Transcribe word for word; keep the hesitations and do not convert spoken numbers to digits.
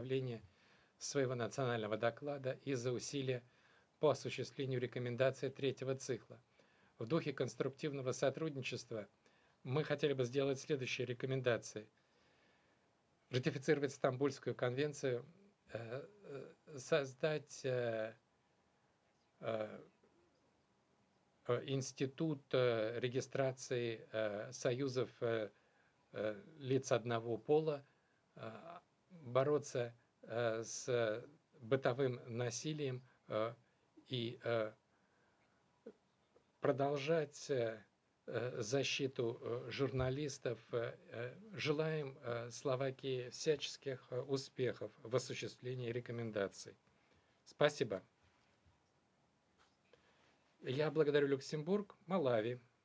представление своего национального доклада и за усилия по осуществлению рекомендаций третьего цикла. В духе конструктивного сотрудничества мы хотели бы сделать следующие рекомендации. Ратифицировать Стамбульскую конвенцию, создать институт регистрации союзов лиц одного пола, бороться с бытовым насилием и продолжать защиту журналистов. Желаем Словакии всяческих успехов в осуществлении рекомендаций. Спасибо. Я благодарю Люксембург, Малави,